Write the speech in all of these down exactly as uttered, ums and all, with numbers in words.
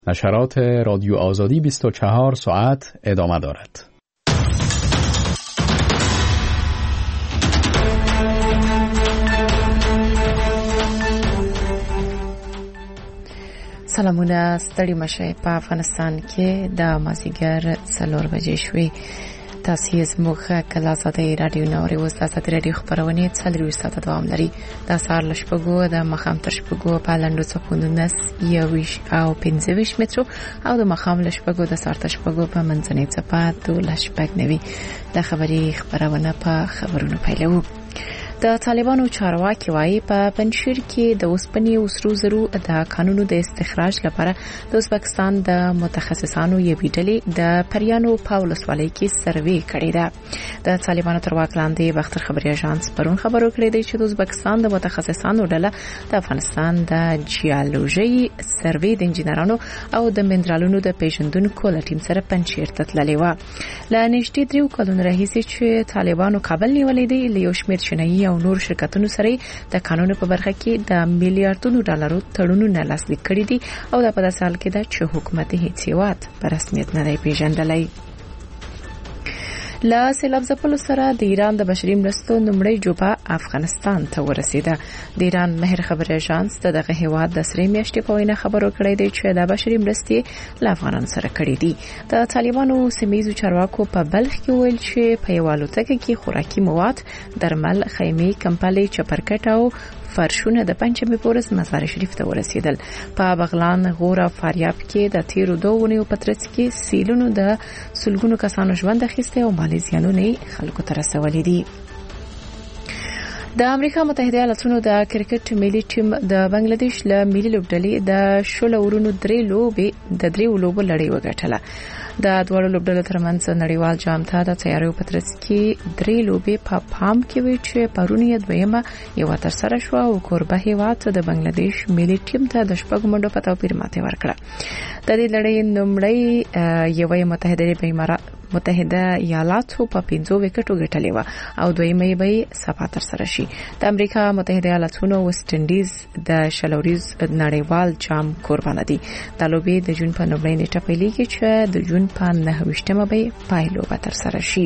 نشرات رادیو آزادی بیست و چهار ساعت ادامه دارد. سلامونه، ستړي مشه. په افغانستان کې د مازیګر څلور بجې شوې. تاسو زموږ کله آزادي رادیو نوري اوس د آزادي رادیو خبرونه څلور ساعته دوام لري. د سهار ل شپږو د مخام تر شپږو په لاندو څپوندو نس یوویش او پنځه ویشت مترو او د مخام ل شپږو د سهار تر شپږو په منځنۍ څپه دوه شپږ نوي. د خبري خبرونه په خبرونو پیلو. د طالبانو چارواکي وايي په پنځشیر کې د اوسپنې او سرو زرو د قانونو د استخراج لپاره د ازبکستان د متخصصانو یوې ډلې د پریانو پاولس والي کې سروې کړې ده. د طالبانو تر واک لاندې بختر خبري اژانس پرون خبرو کړې ده چې د ازبکستان د متخصصانو ډله د افغانستان د جیولوژي سروې د انجنیرانو او د منرالونو د پیژندونکو له ټیم سره پنځشیر ته تللې و. له نږدې درې کلونو راهیسې چې طالبانو کابل نیولې دي، له یو شمېر چینایي او نور شرکتونو سره د قانون په برخه کې د میلیارډونو ډالرو تړونونه لاسلیک کړي دي او د په داسې حال کې ده چې حکومت هیڅ هیواد په رسمیت نه دی پیژندلی. له سیلاب ځپلو سره د ایران د بشري مرستو لومړۍ جوبه افغانستان ته ورسیده. د ایران مهر خبري اژانس دغه هیواد د سری میاشتې په وینا خبرو کړی دی چې د بشري مرستې له افغانانو سره کړي دي. د طالبانو سیمایي چارواکو په بلخ کې ویل چې په یو الوتکه کې خوراکي مواد، درمل، خیمې، کمپلې، چپرکټ او فرشونه د پنځمې پورس مزار شریف ته ورسیدل. په بغلان، غور او فاریاب کې د تیرو دوه ونیو په ترڅ کې سیلونو د سلګونو کسانو ژوند اخیسته او مالي زیانونه خلکو ته رسولي دي. د امریکا متحده ایالاتونو د کرکټ ملي ټیم د بنگلاديش له ملي لوبډلې د شل اورونو درې لوبې د درې لوبو لړۍ وګټله. د دوه لوبډلو ترمنځ نړیوال جام ته د تیاریو په ترڅ کې درې لوبې په پام کې وي چې پرون یې دویمه یو تر سره شو او کوربه هیواد د بنگلاديش ملي ټیم ته د شپږ منډو په توپیر ماته ورکړه. د دې لړۍ لومړی یوه متحده امارات متحده ایالاتو په پنځو وکټو ګټلې و او دویمه به سبا تر سره شي. د امریکا متحده ایالاتونو ویسټ انډیز د شلوریز نړیوال جام قربانه دي. د لوبې د جون په نومبر نیټه پیلېږي چې د جون په نهه ویشتمه به پایلو به تر سره شي.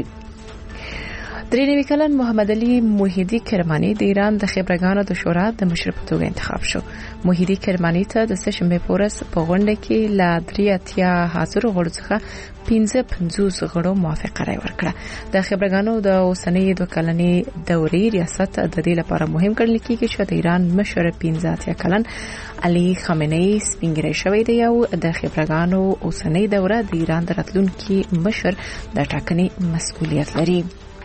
درې نوي کلن محمد علي موحدي کرماني د ایران د خبرګانو د شورا د مشر په توګه انتخاب شو. موحدي کرماني ته د سشنبه پورس په غونډه کې لا درې اتیا حاضر غړو څخه پنځه پنځوس غړو موافقه راي ورکړه. د خبرګانو د اوسنۍ دوه کلنې دورې ریاست د دې لپاره مهم ګڼل کېږي چې د ایران مشر پنځه اتیا کلن علي خامنه‌ای سپینګری شوی دی او د خبرګانو اوسنۍ دوره د ایران د راتلونکي مشر د ټاکنې مسؤلیت لري.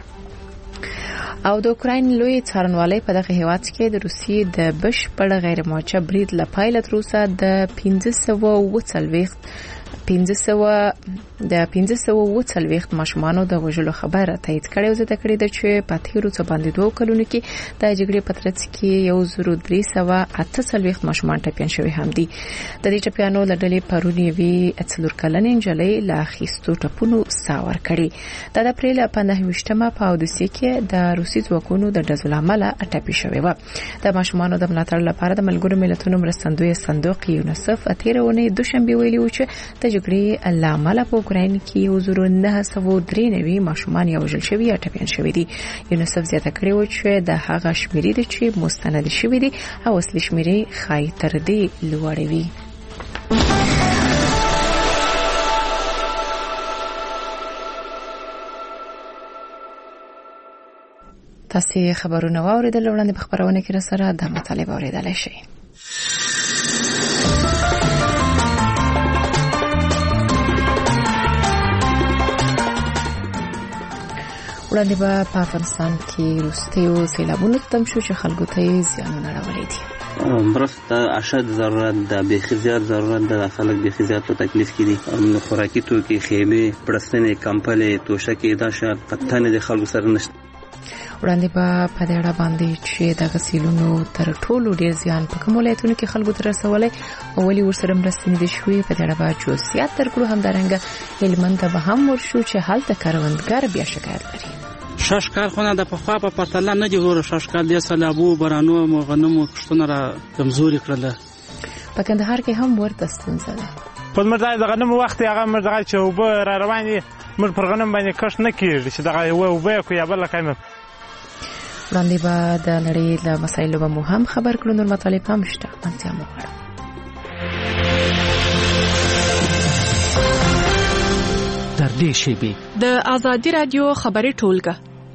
او د اوکراین لوی څارنوالۍ په دغه هیواد کې د روسیې د بشپړ غیر موجه برید لپاره تر اوسه د پنځه سوه اووه څلوېښت پنځه سوه د پنځه سوه اووه څلوېښت ماشومانو د وژلو خبره تایید کړې او زده کړې ده چې په تیرو څو باندې دوه کلونو کې د جګړې په ترڅ کې یو زر درې سوه اته څلوېښت ماشومان ټپیان شوي هم دي. د دې ټپیانو له ډلې پرون یوې څلور کلنې نجلۍ له اخیستو ټپونو ساه ورکړې. د اپریل په نهه ویشتمه په اودیسه کې د روسي ځواکونو د ډزو له امله ټپي شوې و. د ماشومانو د ملاتړ لپاره د ملګرو ملتونو مرستندوی صندوق یونیسف تیرونه دوشنبه ویلي و چې د جګړې له امله په اوکراین کې یو زر نه سوه درې نوي ماشومان یو ځل شوي یا ټپیان شوي دي. یونیسف زیاته کړې و چې د هغه شمیرې دي چې مستند شوي دي او اصلي شمیرې ښایي تر دې لوړې وي. تاسو خبرونه واوریدل، وړاندې په خبرونه کې را سره د مطالبه اوریدل شي. وړاندې په افغانستان کې روستیو سیلابونو تم شو چې خلکو ته زیانونه راوړي دي. مرسته اشد ضرورت ده، بیخي زیات ضرورت ده. خلک بیخي زیات په تکلیف کې دي. خوراکي توکي، خیمې، پړستنې، کمپلې، توشکې دا شیان قطعاً د خلکو سره نشته. وړاندې په دې اړه باندې چې د غسیلونو تر ټولو ډیر زیان په کوم ولایتونو کې خلکو ته رسولای او ولې ورسره مرستې نه دي شوې، په دې اړه به جزئیات درکړو. همدارنګه هلمند ته به هم ورشو چې هلته کروندګر بیا شکایت لري. شش کال خونه د پخوا په پرتله نه دی ورو. شش کال د سلابو برانو مو غنمو کښتونه را کمزوري کړل. په کندهار کې هم ورته ستونزه ده. په موږ ځای دغه نوم وخت هغه موږ دغه چې اوبه را روانې موږ پر غنم باندې کښت نه کېږي چې دغه اوبه کو یا بل کایم. وړاندې به د نړۍ له مسایلو به مو هم خبر کړو. نور مطالب هم شته، منځه مو غواړم. تر دې شیبې د آزادي رادیو خبري ټولګه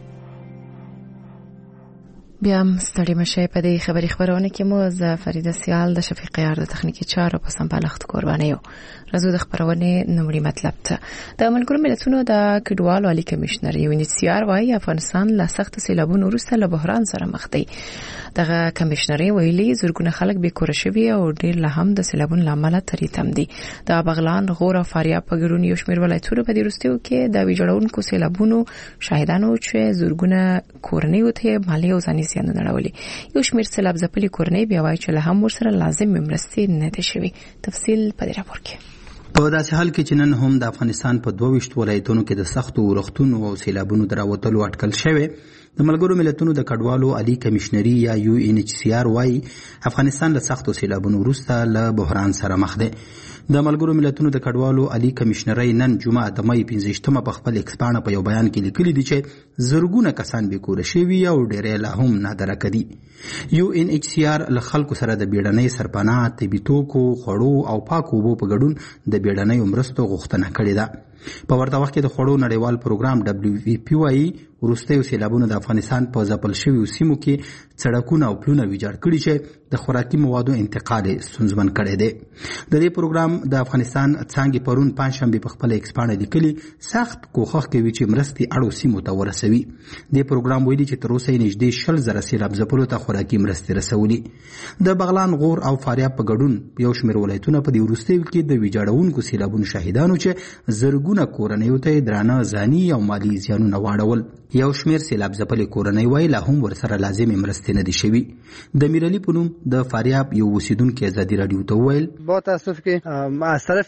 بیا هم ستړي مشه. په دې خبري خبرونه کې مو ز فریده سیال د شفیق یار د تخنیکی چارو په سمبالښت قرباني یو رزو د خبرونه نومړي مطلب ته د ملګرو ملتونو د کډوالو عالی کمشنر یو انیسیار وايي افغانستان له سخت سیلابونو وروسته له بحران سره مخ دی. دغه کمشنري ویلي زرګونه خلک به کور شوي او ډیر له هم د سیلابونو لامل تری تم دي. د بغلان، غور او فاریاب په ګډون یو شمېر ولایتونو په دې وروستیو کې د ویجاړونکو سیلابونو شاهدانو چې زرګونه کورنۍ ته مالی او ځاني زیانونه راولي. یو شمېر سیلاب ځپلي کورنۍ بیا وایي چې له هم ورسره لازم مرستې نه دي شوي. تفصیل په دې راپور کې. په داسې حال کې چې نن هم د افغانستان په دوه ویشت ولایتونو کې د سختو ورښتونو او سیلابونو دراوتلو اټکل شوی. د ملګرو ملتونو د کډوالو عالی کمشنري یا یو ان ایچ سی آر وايي افغانستان له سختو سیلابونو وروسته له بحران سره مخ دی. د ملګرو ملتونو د کډوالو عالی کمشنري نن جمعه د مې پنځه په خپل ایکسپانه په یو بیان کې لیکلي دي چې زرګونه کسان به کور شوي او ډېر لا هم نه درکدي. یو ان ایچ سی آر له خلکو سره د بیړنۍ سرپناه، طبي توکو، خوړو او پاکو اوبو په ګډون د بیړنۍ مرستو غوښتنه کړې ده. په ورته وخت کې د خوړو نړیوال پروګرام دبليو وی پی وايي وروستیو سیلابونو د افغانستان په ځپل شویو سیمو کې سړکونه او پلونه ویجاړ کړي چې د خوراکي موادو انتقال ستونزمن کړی دی. د دې پروګرام د افغانستان څانګې پرون پنځشنبه په خپل ایکسپانه لیکلي سخت کوښښ کوي چې مرستې اړو سیمو ته ورسوي. د پروګرام ویلي چې تر اوسه یې نږدې شل زره سیلاب ځپلو ته خوراکي مرستې رسولي. د بغلان، غور او فاریاب په ګډون یو شمېر ولایتونه په دې وروستیو کې د ویجاړونکو سیلابونو شاهدانو چې زرګونه کورنیو ته درانه ځاني او مالي زیانونه واړول. یو شمېر سیلاب ځپلې کورنۍ وایي لا هم ورسره لازمې مرستې نه دي شوي. د میرعلي په نوم د فاریاب یو اوسیدونکي ازادي راډیو ته وویل با تاسف کې از طرف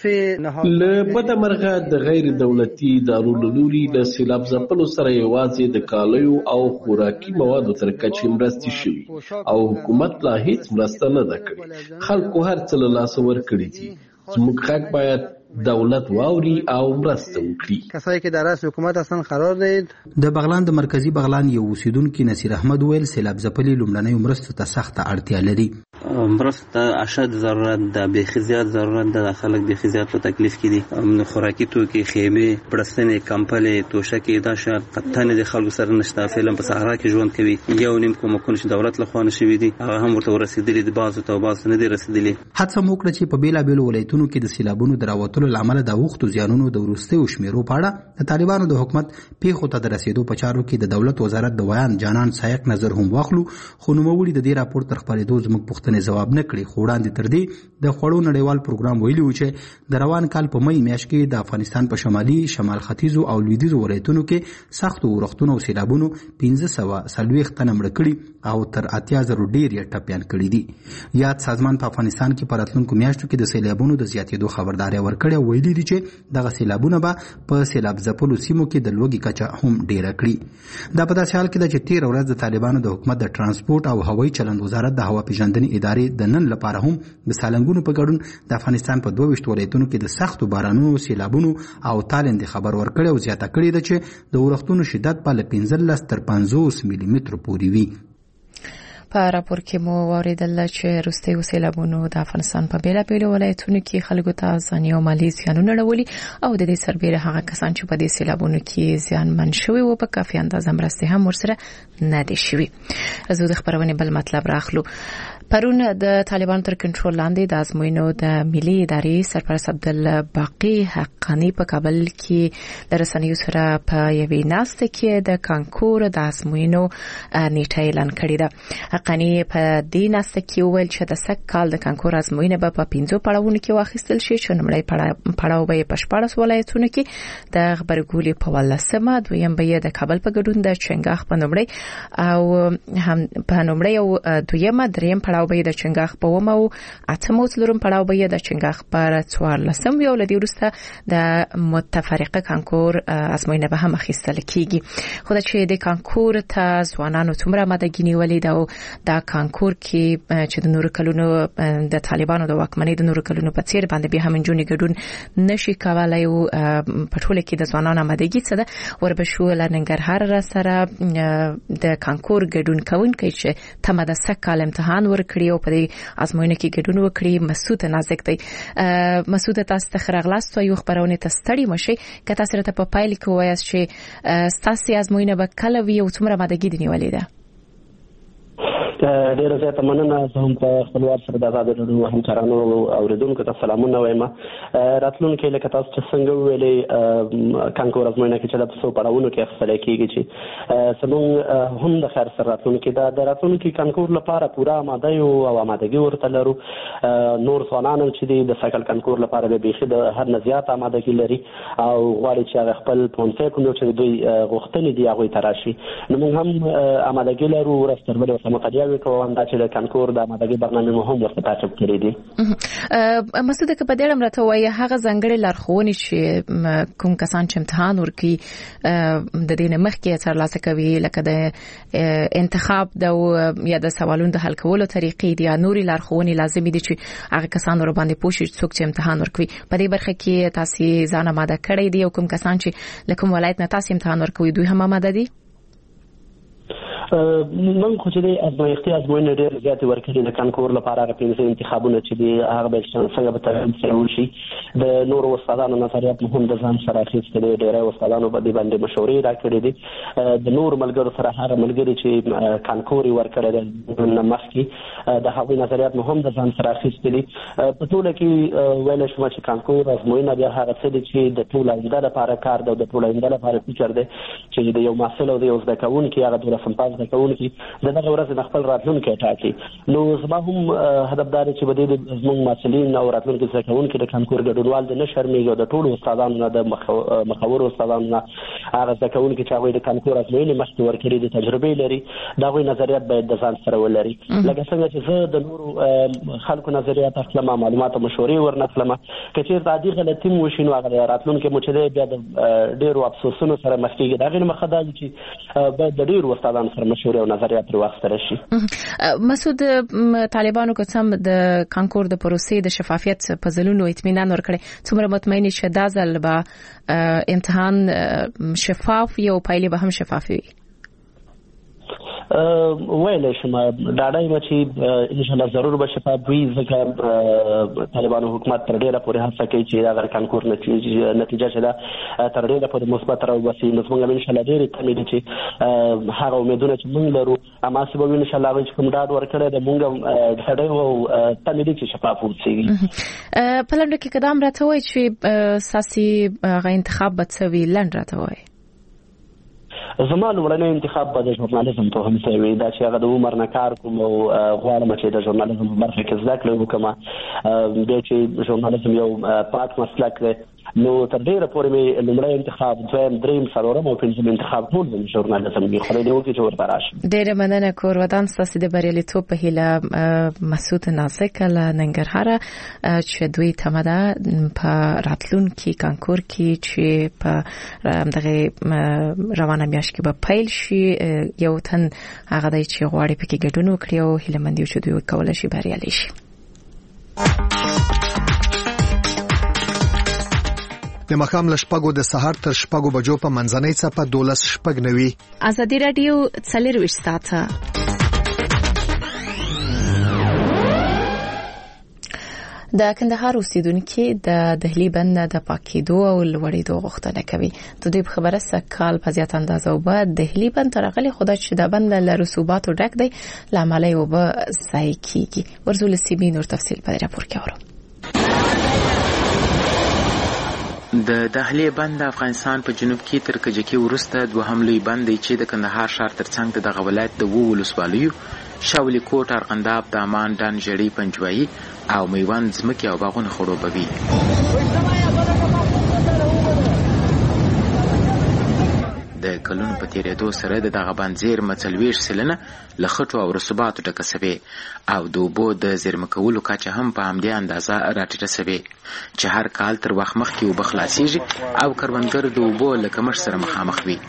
له بده مرغه د غیر دولتي ادارو له لوري د سیلاب ځپلو سره یوازې د کالیو او خوراکي موادو تر کچې مرستې شوي او حکومت لا هیڅ مرسته نه ده کړې. خلکو هر څه له لاسه ورکړي دي. زموږ غږ باید دولت واوري او مرسته وکړي. کسایی که در رأس حکومت هستن قرار دهید. د بغلان د مرکزی بغلان یو اوسیدونکي نصیر احمد ویل سیلاب ځپلي لومړنیو مرستو ته سخته اړتیا لري. مرستو ته اشد ضرورت ده، بیخي زیات ضرورت ده. خلک بیخي زیات په تکلیف کې دي. خوراکي توکي، خیمې، پړستنې، کمپلې، توشکې دا شیان قطن د خلکو سره نشته. فعلا په صحرا کې ژوند کوي. یو نیم کومکونه چې دولت لخوا نشوي دي هغه هم ورته ورسېدلي دي. بعضو ته بعضو نه دي رسېدلي. هڅه مو وکړه چې په بېلابېلو ولایتونو کې د سیلابونو د راوتلو له امله د اوښتو زیانونو د وروستیو شمیرو په اړه د طالبانو د حکومت پیښو ته د رسېدو په چارو کې د دولت وزارت د ویان جانان سایق نظر هم واخلو، خو نوموړي د دې راپور تر خپرېدو زموږ پوښتنې ځواب نه کړي. خو وړاندې تر دې د خوړو نړیوال پروګرام ویلي و چې د روان کال په مې میاشت کې د افغانستان په شمالي، شمال ختیځو او لویدیځو ولایتونو کې سختو ورښتونو او سیلابونو پنځه سوه څلوېښت تنه مړه کړي او تر اتیا زرو ډېر یې ټپیان کړي دي. یاد سازمان په افغانستان کې په راتلونکو میاشتو کې د سیلابونو د زیاتېدو خبرداری ورکړې او ویلي دي چې دغه سیلابونه به په سیلاب ځپلو سیمو کې د لوږې کچه هم ډیره کړي. دا په داسې حال کې ده چې تېره ورځ د طالبانو د حکومت د ترانسپورټ او هوایي چلند وزارت د هوا پیژندنې ادارې د نن لپاره هم د سالنګونو په ګډون د افغانستان په دوه ویشت ولایتونو کې د سختو بارانونو، سیلابونو او تالندې خبر ورکړی او زیاته کړې ده چې د ورښتونو شدت به له پنځلس تر پنځوس ملي مترو پورې وي. په راپور کې مو واوریدل چې وروستیو سیلابونو د افغانستان په بیلابیلو ولایتونو کې خلکو ته ځاني او مالي زیانونه راولي او د دې سربېره هغه کسان چې په دې سیلابونو کې زیانمن شوي وو په کافي اندازه مرستې هم ورسره نه دي شوي. زه د خبرونې بل مطلب راخلو. پرون د طالبانو تر کنټرول لاندې د ازموینو د ملي ادارې سرپرست عبدالباقي حقانی په کابل کې د رسنیو سره په یوې ناسته کې د کانکور د ازموینو نیټه اعلان کړې ده. حقانی په دې ناسته کې وویل چې د سږ کال د کانکور ازموینه به په پنځو پړاوونو کې واخیستل شي چې لومړی پړاو به یې په شپاړس ولایتونو کې د غبرګولي په ولسمه، دویم به یې د کابل په ګډون د چنګاښ په نومړی او هم په نومړی او دویمه دریم پړاو پړاو به د چنګاخ په ومه او اتم او څلورم پړاو به د چنګاخ پر څوارلسم یو لدی ورسته د متفرقه کانکور ازموینه به هم اخیستل کیږي. خو دا چې د کانکور ته ځوانانو څومره آمادګي نیولې ده او دا کانکور کې چې د نورو کلونو د طالبانو د واکمنۍ د نورو کلونو په څیر باندې به هم جونې ګډون نشي کولای او په ټوله کې د ځوانانو آمادګي څه ده وربشو لنګرهار را سره د کانکور ګډون کوونکي چې تمه د سکهال امتحان ورکړي او په دې ازموینه کې ګډون وکړي. مسعود نازک دی. مسعود تاسو ته خراغلاست او یو خبرونه تستړی مشي که تاسو ته په پایل کې وایاست چې تاسو ازموینه به کله وی او څومره آمادګي دی نیولې ده؟ ډیره زیاته مننه. زه هم په خپلوار سره د آزاد رادیو همکارانو او اوریدونکو ته سلامونه وایم. راتلونکي لکه تاسو چې څنګه ویلې کانکور ازموینه کې چې د څو پړاوونو کې اخیستل کېږي چې زموږ هم د خیر سره راتلونکي دا د راتلونکي کانکور لپاره پوره آماده یو او آمادګي ورته لرو. نور ځوانان چې د سکل کانکور لپاره به بيخي د هر نه زیات آمادګي لري او غواړي چې هغه خپل پونسه کوم چې دوی غوښتنې دي هغه تراشي. نو موږ هم آمادګي لرو ورستربل او سمقدیا کوم دا چې د کانکور د آمادګي برنامه مهم ورته تعقیب کړی دي. مسعود که په دې اړه راته وایي هغه ځانګړي لارښوونې چې کوم کسان چې امتحان ورکړي د دې نه مخکې ترلاسه کوي لکه د انتخاب د یا د سوالونو د حل کولو طریقې دي یا نوري لارښوونې لازمي دي چې هغه کسان ور باندې پوښي څوک چې امتحان ورکوي په دې برخه کې تاسو ځان آماده کړی دي او کوم کسان چې لکه ولایت نه تاسو امتحان ورکوي دوی هم آماده دي؟ من خو چې د ازمایښتي ازموینې ډېر زیاتې ورکړي د کانکور لپاره هغه پنځه انتخابونه چې دي هغه به څنګه به ترتیب سره وشي. د نورو استادانو نظریات هم د ځان سره اخیستل دي. ډېری استادانو به د باندې مشورې راکړي دي. د نور ملګرو سره هغه ملګري چې کانکور ورکړي د مخکې د هغوی نظریات هم د ځان سره اخیستل دي. په ټوله کې ویل شو چې کانکور ازموینه بیا هغه څه دي چې د ټول آینده لپاره کار دی او د ټول آینده لپاره فکر دی چې د یو محصل او د یو زده کوونکي هغه د سمپاز د کوونکي دغه ورځ د خپل راتلونکي ټاکي. نو زما هم هدف دا چې بده د زموږ مسؤلین او راتلونکي زده کوونکي د کانکور ګډونوال د نشرمېږي د ټولو استادانو نه د مخاور استادانو نه هغه زده کوونکي چې هغه د کانکور ازموینې مخکې ورکړي د تجربې لري دا غوي نظریات باید د ځان سره ولري. لکه څنګه چې زه د نورو خلکو نظریات اخلم معلومات او مشورې ورنکلم کچې عادي غلطي مو شینو هغه راتلونکي مو چې بیا د ډیرو افسوسونو سره مخ کېږي. دا غیر مخدل چې باید د ډیرو استادانو سره مشورې او نظریات واخیستل شي. مسعود طالبانو کوم د کانکور د پروسې د شفافیت په ځلونو اطمینان ورکړي څومره مطمئن شې دا ځل به امتحان شفاف یو پایلې به هم شفاف وي؟ ویل شم دا دای چې ان شاء الله ضرور به شفاف وي ځکه طالبانو حکومت تر ډیره پورې هڅه کوي چې دا کانکور نتیجه نتیجه شته تر ډیره پورې مثبت راوځي. نو موږ ان شاء الله ډیره تمید چې هغه امیدونه چې موږ لرو اما سبب ان شاء الله چې کوم ډاډ ورکړي د موږ غړي او تمید چې شفاف وي. په لنډه کې قدم راته وای چې ساسي غو انتخاب به څه وی لنډ راته وای. زما لومړنی انتخاب به د ژورنالیزم په هم څه وي دا چې هغه د عمر نه کار کوم او غواړم چې د ژورنالیزم په برخه کې زده کړم وکم بیا چې ژورنالیزم یو پاک مسلک دی نو تر ډیره پورې مې لومړی انتخاب دویم دریم څلورم او پنځم انتخاب ټول د ژورنالیزم دی. خو دې وکړي چې ورته راشم. ډیره مننه کور ودان ستاسو د بریالیتوب په هیله. مسعود نازک له ننګرهار چې دوی تماده په راتلونکي کانکور کې چې په دغه روانه میاشت کې به پیل شي یو تن هغه دی چې غواړي پکې ګډون وکړي او هیله مند یو چې دوی کولای شي بریالي شي. د مخام لشپګو د سحر تر شپګو بجو په منځنۍ څپه دولس شپګ نوي. ازادي رادیو څلور ساعته د کندهار اوسیدونکو د دهلي بند د پاکیدو او لوړېدو غوښتنه کوي. د دوی خبره سکهال په زیات اندازه او بعد دهلي بند ترغلي خدای چې د بند له رسوبات ډک دی لامل یې وب ځای کیږي. ورزول سیمین نور تفصیل په راپور کې اورو. د دهلي بند افغانستان په جنوب کې تر کجکي ورسته دوهم لوی بند دی چې د کندهار ښار ترڅنګ د ولایت د وو ولسوالیو شاولی کوټ ارغنداب دامان ډان جړی پنجوایي او میوند ځمکې او باغونه خړوبوي. د د کلونو په تیریدو سره د دغه بند زیرمه څلوېښت سلنه له خټو او رسوباتو ډکه سوې او د اوبو د زیرمه کولو کچه هم په همدې اندازه راټیټه سوې چې هر کال تر وخت مخکې اوبه خلاصیږي او کروندګر د اوبو له کمښت سره مخامخ وي.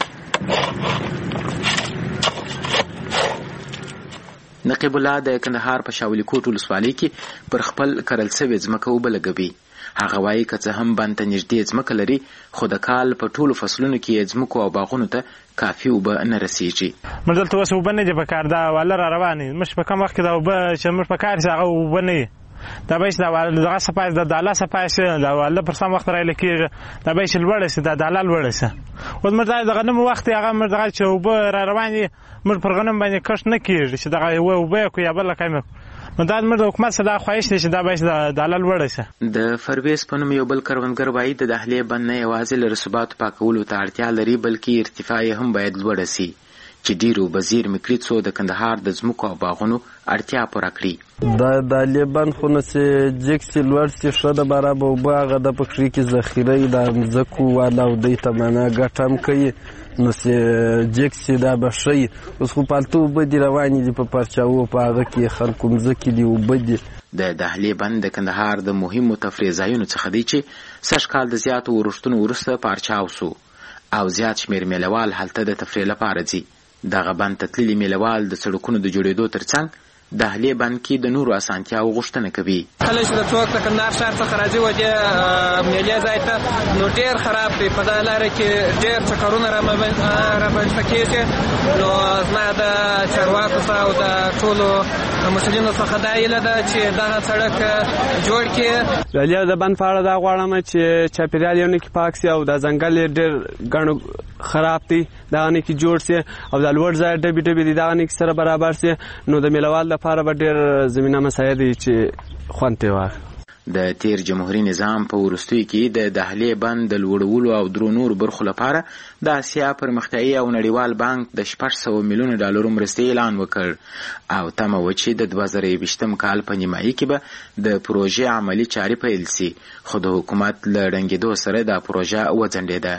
نقیب الله د کندهار په شاولی کوټ ولسوالۍ کې پر خپل کرل سوې ځمکه اوبه لګوي. هغه وایي که څه هم بند ته نږدې ځمکه لري خو د کال په ټولو فصلونو کې یې ځمکو او باغونو ته کافي اوبه نه رسیږي. موږ دلته اوس اوبه نه دي په کار، دا واله را روانې موږ په کم وخت کې دا اوبه چې موږ په کار شي هغه اوبه نه وي. دا به چې دا دغه صفای د داله صفای شي دا واله پر سم وخت رایل کېږي دا به چې لوړه شي دا داله لوړه شي. اوس موږ د غنمو وخت هغه موږ دغه چې اوبه را روانې موږ پر غنم باندې کښت نه کېږي چې دغه اوبه کو یا بل کایم نو دا د حکومت سره دا خواهش دی چې دا به د داله لوړه شي. د فرویز په نوم یو بل کروندګر وایي د دهلې بند نه یوازې له رسوباتو پاکولو ته اړتیا لري بلکې ارتفاع یې هم باید لوړه سي چې ډیرو به زیرمې کړي څو د کندهار د ځمکو او باغونو اړتیا پوره کړي. دا دهلې بند خو نه چې جګ سي لوړ سي ښه ده برابر اوبه هغه د پکښې کې ذخیره یي د مځکو والا او دوی ته معنا ګټه هم کوي نو چې جګ سي دا به ښه وي. اوس خو پالتو اوبه دي روانې دي په پرچاوو په هغه کې خلکو مځکې دي اوبه دي. د دهلې بند د کندهار د مهمو تفریح ځایونو څخه دی چې سږ کال د زیاتو ورښتونو وروسته پارچاو سو او زیات شمېر میلهوال هلته د تفریح لپاره ځي. دغه بند ته تللي میلهوال د سړکونو د جوړېدو ترڅنګ دهلې بند کې د نورو اسانتیاو غوښتنه کوي. کله چې د څوک د کندهار ښار څخه راځي و دې میلې ځای ته نو ډېر خراب دی. په دغه لاره کې ډېر چکرونه رامنځته کېږي. نو زما د چارواکو څخه او د ټولو مسؤلینو څخه دا هیله ده چې دغه سړک جوړ کړي. دهلې د بند په اړه دا غواړم چې چاپېریال یې نه کې پاک سي او د ځنګل یې ډېر ګڼ خراب دی دغه نه کې جوړ سي او د لوړ ځای ډبې ډبې دي دغه نه کې سره برابر سي نو د میلهوال لپاره به ډېر زمینه مساعد دی چې خوند پرې واخلي. د تیر جمهوریت نظام په وروستیو کې د دهلې بند د لوړولو او درو نورو برخو لپاره د اسیا پرمختیایي او نړیوال بانک د شپږ سوه میلیونو ډالرو مرستې اعلان وکړ او تمه وه چې د دوه زره یوویشتم کال په نیمایي کې به د پروژې عملي چارې پیل سي خو د حکومت له ړنګېدو سره دا پروژه وځنډېده.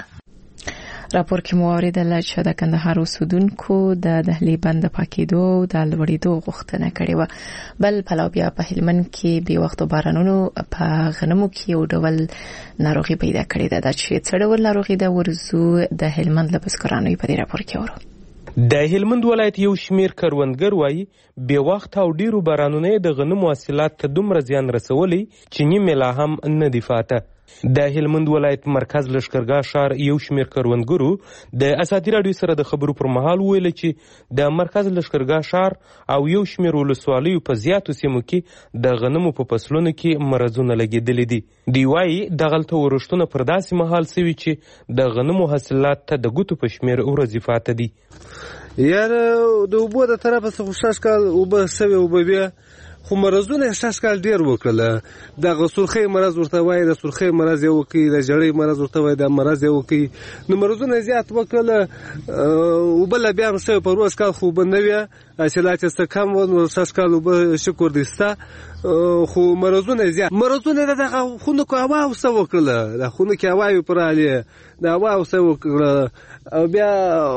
راپور کې مو اوریدله چې د کندهار اوسیدونکو د دهلې بند د پاکېدو او د لوړېدو غوښتنه کړې وه. بل پلو بیا په هلمند کې بې وختو بارانونو په غنمو کې یو ډول ناروغي پیدا کړې ده. دا چې څه ډول ناروغي ده ورځو د هلمند له بزګرانو په دې راپور کې اورو. د هلمند ولایت یو شمیر کروندګر وایي بې وخت او ډیرو بارانونو د غنمو حاصلات ته دومره زیان رسولی چې نیمه لا هم نه دی فاته. د هلمند ولایت مرکز لشکرګاه ښار یو شمیر کروندګرو د ازادي راډیو سره د خبرو پر مهال ویل چې د مرکز لشکرګاه ښار او یو شمیر ولسوالیو په زیاتو سیمو کې د غنمو په فصلونو کې مرضونه لګېدلي دي. دی وایي دغلته ورښتونه پر داسې مهال سوي چې د غنمو حاصلات ته د ګوتو په شمیر ورځې فاته دي. یاره د اوبو د طرفه څخه شش کال اوبه سوي اوبه بیا خو مرضونه شش کال ډیر وکړله. دغه سرخۍ مرض ورته وایي د سرخۍ مرض یې وکړي د ژړۍ مرض ورته وایي د مرض یې وکړي نو مرضونه زیات وکړله. اوبه لا بیا هم شوي په روز کال خو اوبه نه وي حاصلات یې څه کم و نو شش کال اوبه شکر دی سته خو مرضونه زیات مرضونه د دغه خونو کې هوا اوسه وکړله د خونو کې هوا یې پرالې د هوا اوسه وکړله او بیا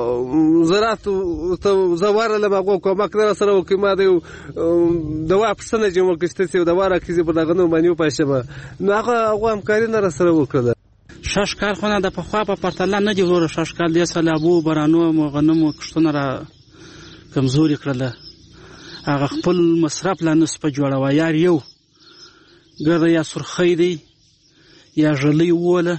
زراعت ته زه ورغلم هغو کومک نه راسره وکړي ما د یو دوا پوښتنه چې مو کښته چې دوا راکړي په دغه نوم باندې وپاشم نو هغه هغو همکاري نه راسره وکړله. شش کال خو نه د پخوا په پرتله نه دي وروره. شش کال دې سیلابو بارانو غنمو کښتونه را کمزوري کړله. هغه خپل مصرف لا نس په جوړوه یار یو ګرده یا سرخۍ دی یا ژلۍ ووله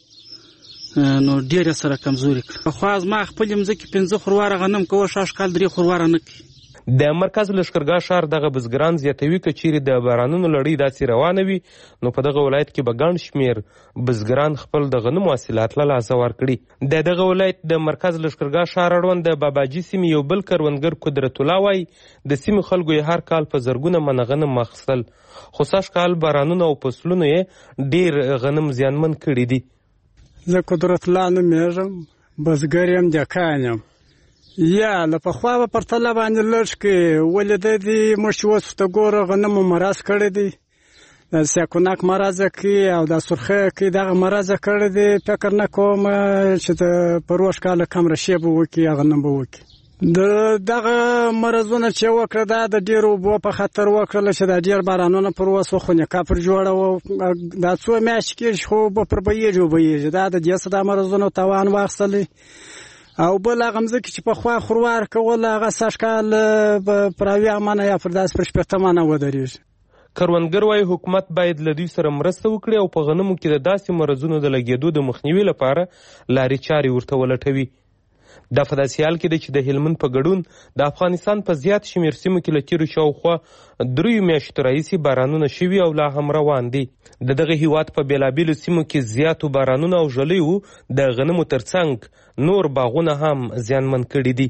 نو ډېر سره کمزوري کړه. پخوا زما خپلې مځکې پنځه خورواره غنم کوه شش کال درې خورواره نه کوي. د مرکز لشکرګاه ښار دغه بزګران زیاتوي که چیرې د بارانونو لړۍ داسې روانه وي نو په دغه ولایت کې به ګڼ شمېر بزګران خپل د غنمو حاصلات له لاسه ورکړي. د دغه ولایت د مرکز لشکرګاه ښار اړوند د باباجي سیمې یو بل کروندګر قدرت الله وایي د سیمې خلکو یې هر کال په زرګونه منه غنم اخیستل خو سږ کال بارانونه او فصلونو یې ډېر غنم زیانمن کړي دي. زه قدرت الله نومېږم بزګر یم دهقان یم. یا له پخوا به پرتله باندې لږ کې ولې د دې موږ چې اوس ورته ګوره غنمو مرض کړی دی د سیاکونک مرض کې او د سرخه کې دغه مرض کړی دی فکر نه کوم چې د پروش کال کم رشي به وکي هغه نه به وکي د دغه مرزونه چې وکړه دا د ډیرو بو په خطر وکړل چې د ډیر بارانونو پر وسو خو نه کاپر جوړه و دا څو میاشتې کې خو په پربېږي وبېږي دا د دې صدا مرزونو توان واخصلې او بل هغه مزه چې په خوا خروار کول هغه سشکال پراوی امانه یا فرداس پر شپږمانه ودرېږي کروندګر وايي حکومت باید له دوی سره مرسته وکړي او په غنمو کې د داسې مرزونو د لګېدو د مخنیوي لپاره لارې چارې ورته ولټوي. دا په داسې حال کې دی چې د هلمند په ګډون د افغانستان په زیات شمېر سیمو کې له تېرو شاوخوا دریو میاشتو راهیسې بارانونه شوي او لا هم روان دي. د دغه هیواد په بېلابېلو سیمو کې زیاتو بارانونو او ژلیو د غنمو ترڅنګ نور باغونه هم زیانمن کړي دي.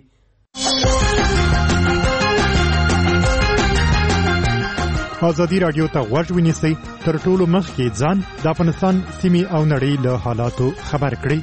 ازادي راډیو ته غوږ ونیسئ، تر ټولو مخکې ځان د افغانستان سیمې او نړۍ له حالاتو خبر کړئ.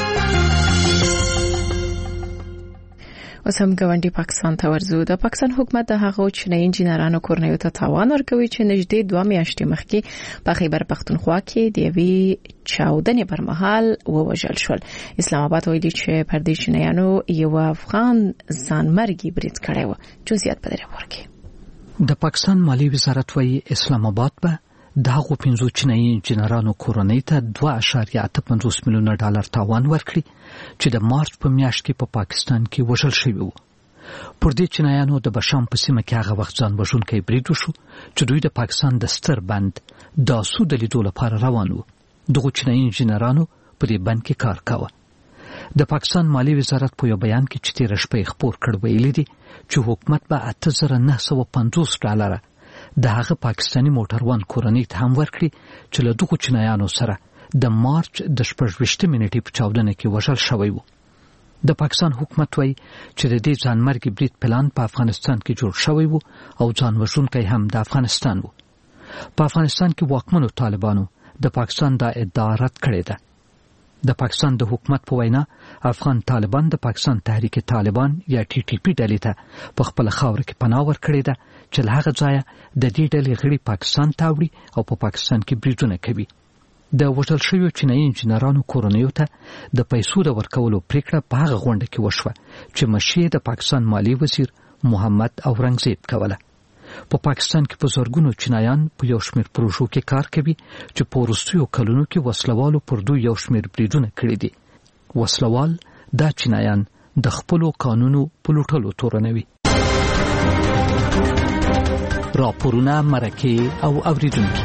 اوس هم ګاونډي پاکستان ته ورځو. د پاکستان حکومت د هغو چینایي انجینرانو کورنیو ته تاوان ورکوي چې نږدې دوه میاشتې مخکې په خیبر پختونخوا کې د یوې چاودنې پر مهال ووژل شول. اسلام آباد ویلي چې پر دې چینایانو یو افغان ځانمرګي برید کړی و. جزئیات په دې راپور کې د پاکستان مالی وزارت وايي اسلام آباد به د هغو پنځو چینایي انجینرانو کورنۍ ته دوه اعشاریه اته پنځوس میلیونه ډالر تاوان ورکړي چې د مارچ په میاشت کې په پاکستان کې وژل شوي وو. پر دې چینایانو د بشام په سیمه کې هغه وخت ځان وژونکی برید وشو چې دوی د پاکستان د ستر بند د آسو د لیدو لپاره روان وو. دغو چینایي انجینرانو په دې بند کې کار کاوه. د پاکستان مالی وزارت په یو بیان کې چې تېره شپه یې خپور کړ ویلي دي چې حکومت به اته زره نه سوه پنځوس ډالره د هغه پاکستاني موټروان کورنۍ ته هم ورکړي چې له دغو چینایانو سره د مارچ د شپږویشتمې نېټې په چاودنه کې وژل شوی و. د پاکستان حکومت وایي چې د دې ځانمرګي برید پلان په افغانستان کې جوړ شوی و او ځان وژونکی هم د افغانستان و. په افغانستان کې واکمنو طالبانو د پاکستان دا ادعا رد کړې ده. د پاکستان د حکومت په وینا افغان طالبان د پاکستان تحریک طالبان یا ټي ټي پی ډلې ته په خپل خاور کې پناه ورکړې ده چې له هغه ځایه د دې ډلې غړي پاکستان ته وړي او په پاکستان کې بریدونه کوي. د وژل شویو چینایي انجینرانو کورنیو ته د پیسو د ورکولو پریکړه په هغه غونډه کې وشوه چې مشر د پاکستان مالی وزیر محمد اورنګزیب کوله. په پاکستان کې په زرګونو چینایان په یو شمېر پروژو کې کار کوي چې په وروستیو کلونو کې وسلوالو پر دوی یو شمېر بریدونه کړي دي. وسلوال دا چینایان د خپلو قانونو په لوټلو تورنوي. راپورونه مرکه او اوریدونکي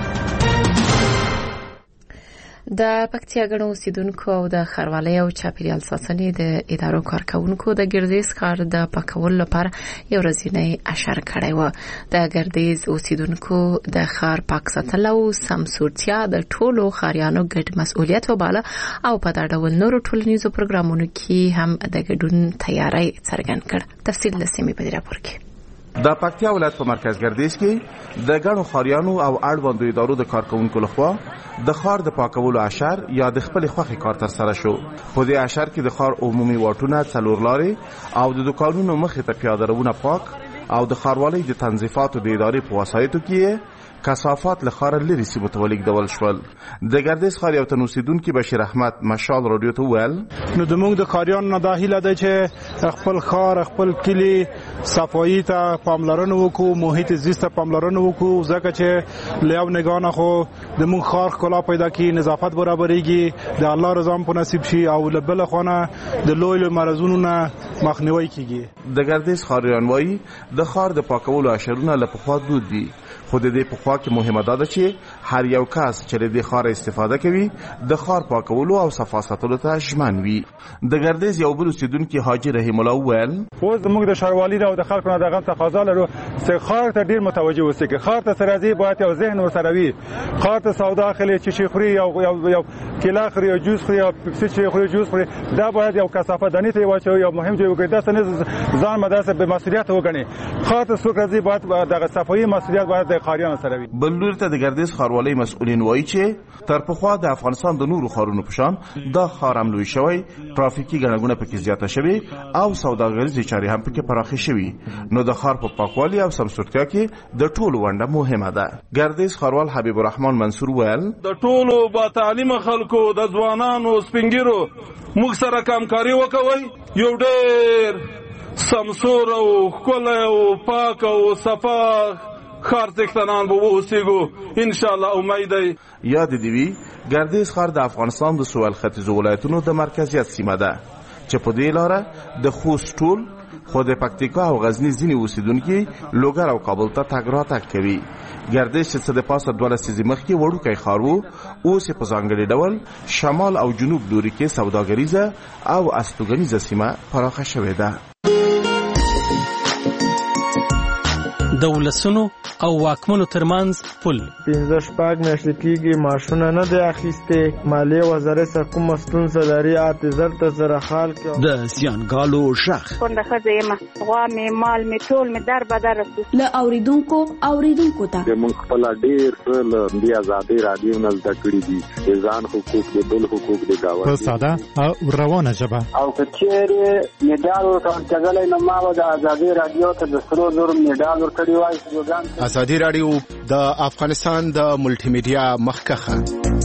د پکتیا ګڼو اوسیدونکو او د ښاروالۍ او چاپیریال ساتنې د ادارو کارکونکو د ګردیز ښار د پاکولو لپاره یو ورځنی اشر کړی و. د ګردیز اوسیدونکو د ښار پاک ساتل او سمسورتیا د ټولو ښاریانو ګډ مسؤلیت وباله او په دا ډول نورو ټولنیزو پروګرامونو کې هم د ګډون تیاری څرګند کړ. تفصیل د سیمې په راپور کې. د پکتیا ولایت په مرکز ګردیز کې د ګڼو ښاریانو او اړوندو ادارو د کارکونکو لخوا د ښار د پاکولو اشر یا د خپل خوخي کار تر سره شو. په دې اشر کې د ښار عمومي واټونه، څلور لارې او د دوکانونو مخې ته پیاده روونه پاک او د ښاروالۍ د تنظیفاتو د ادارې په وسایطو کې کثافات له ښار لرې سیمو ته ولېږدول شول. د ګردیز ښار یو تن اوسیدونکي بشیر احمد مشال راډیو ته وویل نو زموږ د ښاریانو نه دا هیله ده چې خپل ښار خپل کلي صفایي ته پاملرنه وکړو، محیط زیست ته پاملرنه وکړو، ځکه چې له یو نګاه نه خو زموږ ښار ښکلا پیدا کړي، نظافت برابرېږي، د الله رضا په نصیب شي او له بله خوا نه د لوی لوی مرضونو نه مخنیوی کیږي. د ګردیز ښاریان وایي د ښار د پاکولو اشرونه له پخوا دود دي، خو د دې په خوا کې مهمه ده چې هر یو کس چې د دې ښار استفاده کوي د ښار پاکولو او صفا ساتلو ته ژمن وي. د ګردیز یو بل اوسیدونکي حاجي رحیم الله وویل اوس زموږ د ښاروالۍ او د خلکو نه دغه تقاضا لرو چې ښار ته ډیر متوجه اوسئ. ښار ته سره ځي باید یو ذهن ورسره وي. ښار ته سودا اخلي چې شي خوري یو یو کیله خوري او جوس خوري او پپسي چې خوري جوس خوري، دا باید یو کثافه دانی ته واچوي. یو مهم چې خبرې وکړي داسې نه ځان مداسه به مسؤلیت وګڼي خاطر څوک راځي باید دغه صفایي مسؤلیت باید د ښاریانو سره وي. بل لوري ته د ګردیز ښاروالۍ مسؤلین وایي چې تر پخوا د افغانستان د نورو ښارونو په شان دا ښار هم لوی شوی، ترافیکي ګڼه ګوڼه پکې زیاته شوې او سوداګریزې چارې هم پکې پراخې شوي، نو د ښار په پاکوالي او سمسورتیا کې د ټولو ونډه مهمه ده. ګردیز ښاروال حبیب الرحمن منصور ویل د ټولو با تعلیمه خلکو د ځوانانو سپینګیرو موږ سره همکاري وکوئ، یو ډېر سمسور او ښکلی او پاک او صفا ښار څښتنان به واوسېږو ان شاء الله. امید دی. یاد دې وي ګردیز ښار د افغانستان د سویل ختیځو ولایتونو د مرکزیت سیمه ده چې په دې لاره د خوست ټول خو د پکتیکا او غزني ځینې اوسېدونکي لوګر او کابل ته تګ راتګ کوي. ګردیز چې څه د پاسه دوه لسیزې مخکې وړوکی ښار و، اوس یې په ځانګړي ډول شمال او جنوب لوري کې سوداګریزه او استوګنیزه سیمه پراخه شوې ده. د ولسونو او واکمنو ترمنځ پل پنځه شپږ میاشتې کېږي ماشونه نه دی اخیستې، مالیې وزارت سره کومه ستونزه لري اته زر ته زره خال کې د زیانګالو شخ کونډه ښځه یم، غوا مې مال مې ټول مې در بدر له اوریدونکو اوریدونکو ته موږ خپل ډېر څه له دې ازادۍ راډیو نه زده کړي دي، د ځان حقوق د بل حقوق د ګاونډي په ساده او روانه ژبه. او که چېرې میډال ورکول کېدلی نو ما به د ازادۍ راډیو ته د سرو زرو میډال ورکړی وای. ازادي راډیو د افغانستان د ملټي میډیا مخکخه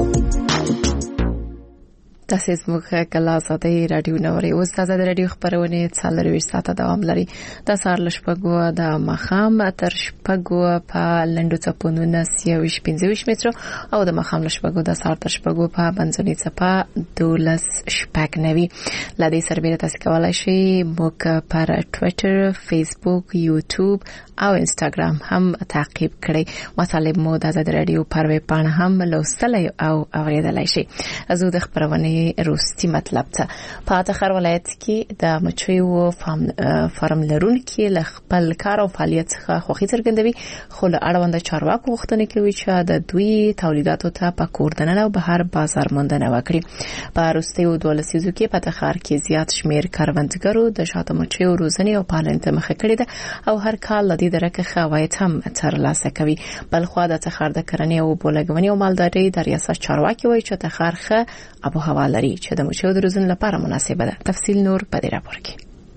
تاسو زموږ کله ازادي رادیو نوري اوس د ازادي رادیو خبرونه څلور ساعته دوام لري. د سهار لشپګو د مخام تر شپګو په لندو چپونو نسیوش پنځوش متر او د مخام لشپګو د سهار تر شپګو په بنځنی چپا دولس شپګ نوي. لدې سربېره تاسو کولای شئ موږ پر ټوئیټر، فیسبوک، یوټیوب او انستګرام هم تعقیب کړئ. مطالب مو د ازادي رادیو پر ویب پاڼه هم لوستلای او اوریدلای شئ. زه د خبرونه روستي مطلب ته په تخار ولایت کې د مچیو فارم لرونکي ل خپل کار او فعالیت څخه خوښي څرګندوي، خو له اړوند چارواکو غوښتنه کوي چې د دوی تولیداتو ته په کوردنه او بهر بازار موندنه وکړي. په روستیو دولسیزو کې په تخار کې زیات شمیر کاروندګرو د شاته مچیو روزنې او پالنې ته مخه کړې ده او هر کال د دې درکه خواید هم ترلاسه کوي. بل خو د تخار د کرنې او بولګونې او مالدارۍ د ریاست چارواکي وایي چې تخار ښه آب و هوا لري چې د مچیو د روزنې لپاره مناسبه ده. تفصیل نور په دې راپور کې.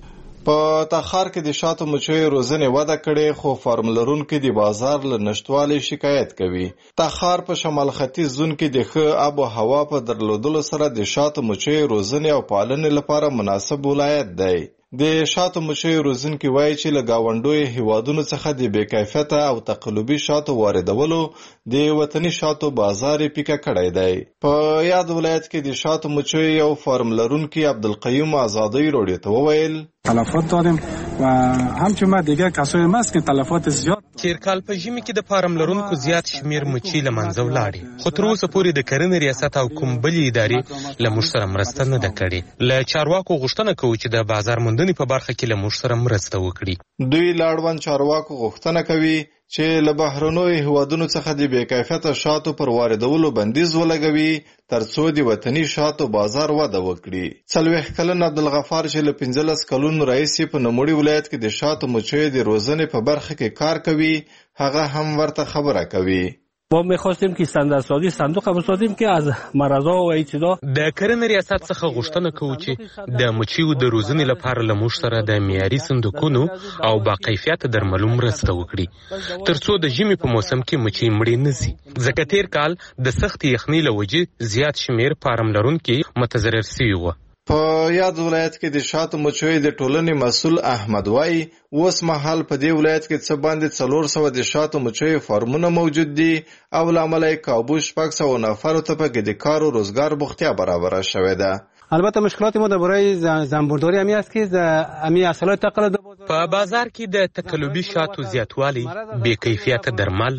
په تخار کې د شاتو مچیو روزنې وده کړې، خو فارم لرونکي د بازار له نشټوالي شکایت کوي. تخار په شمال ختیځ زون کې د ښه آب و هوا په درلودلو سره د شاتو مچیو روزنې او پالنې لپاره مناسب ولایت دی. د شاتو مچیو روزونکي وایي چې له ګاونډیو هیوادونو څخه د بې کیفیته او تقلبي شاتو واردولو د وطني شاتو بازار پیکه کړی دی. په یاد ولایت کې د شاتو مچیو یو فارم لرونکي عبدالقیوم آزادی راډیو ته وویل تلفات داریم و همچنین دیگه کسایی ماست که تلفات زیاد. تیر کال په ژمي کې د فارم لرونکو زیات شمیر مچي له منځه ولاړې، خو تر اوسه پورې د کرنې ریاست او کوم بلې ادارې له موږ سره مرسته نه ده کړې. له چارواکو غوښتنه کوو چې د بازار موندنې په برخه کې له موږ سره مرسته وکړي. دوی له اړوند چارواکو غوښتنه کوي چې له بهرنیو هیوادونو څخه د بې کیفیته شاتو پر واردولو بندیز ولګوي ترڅو د وطني شاتو بازار وده وکړي. څلوېښت کلن عبدالغفار چې له پنځلس کلونو راهیسې په نوموړي ولایت کې د شاتو مچیو د روزنې په برخه کې کار کوي، هغه هم ورته خبره کوي. ما می‌خواستیم که استانداردسازی صندوق بسازیم که از مرضا و ایتدا د کرنې ریاست څخه غوښتنه کوو چې د مچیو د روزنې لپاره له موږ سره د معیاري صندوقونو او با کیفیت درملو مرسته وکړي ترڅو د ژمي په موسم کې مچۍ مړې نه شي، ځکه تیر کال د سخت یخنۍ له وجې زیات شمیر فارم لرونکي متضرر شوي وو. په یاد ولایت کې د شاتو مچیو د ټولنې مسؤل احمد وای اوس مهال په دې ولایت کې څه باندې څلور سوه د شاتو مچیو فارمونه موجود دي او له امله یې کابو شپږ سوه نفرو ته پکې د کار و روزګار بوختیا برابره شوې ده. البته مشکلات ما درباره زنبورداری همی است که همی اصالت تقلید په بازار کې د تقلبي شاتو زیاتوالی، بې کیفیت درمل،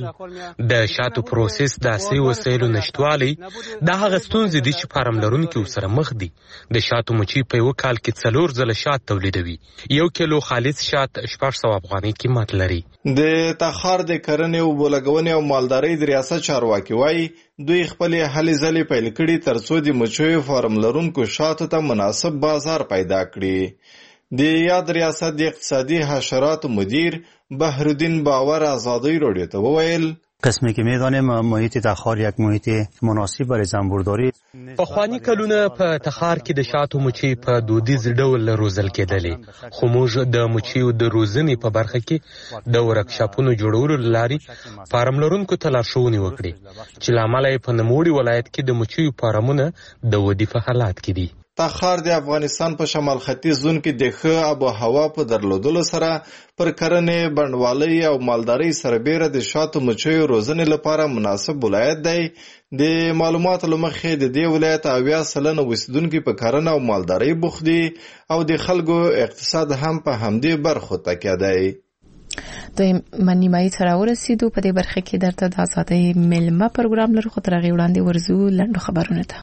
د شاتو پروسس د عصري وسایلو نشټوالی دا هغه ستونزې دي چې فارم لرونکي ورسره مخ دي. د شاتو مچۍ په یو کال کې څلور ځله شات تولیدوي. یو کیلو خالص شات شپږ سوه افغانۍ قیمت لري. د تخار د کرنې او بولګونې او مالدارۍ د ریاست چارواکي وایي دوی خپلې هلې ځلې پیل کړي ترڅو د مچیو فارم لرونکو شاتو ته مناسب بازار پیدا کړي. د یاد ریاست د اقتصادي حشراتو مدیر بهرالدین باور آزادی رادیو ته وویل قسمی که میدانیم محیط تخار یک محیط مناسب برای زنبورداری. پخوانی کلونه په تخار کې د شاتو مچۍ په دودیز ډول روزل کېدلې، خو موږ د مچیو د روزنې په برخه کې د ورکشاپونو جوړولو لاري فارم لرونکو ته لارښوونې وکړې چې له امله یې په نوموړي ولایت کې د مچیو فارمونه د ودې په حالات کې دي. تخار د افغانستان په شمال ختیځ زون کې د ښه آب و هوا په درلودلو سره پر کرنې بڼوالۍ او مالدارۍ سربیره د شاتو مچیو روزنې لپاره مناسب ولایت دی. د معلوماتو له مخې د دې ولایت اویا سلنه اوسیدونکي په کرنه او مالدارۍ بوخت دي او د خلکو اقتصاد هم په همدې برخو تکیه دی. دویم نیمایي ته راورسېدو. په دې برخه کې درته د ازادۍ مېلمه پروګرام لرو، خو تر هغې وړاندې ورځو لنډو خبرونو ته.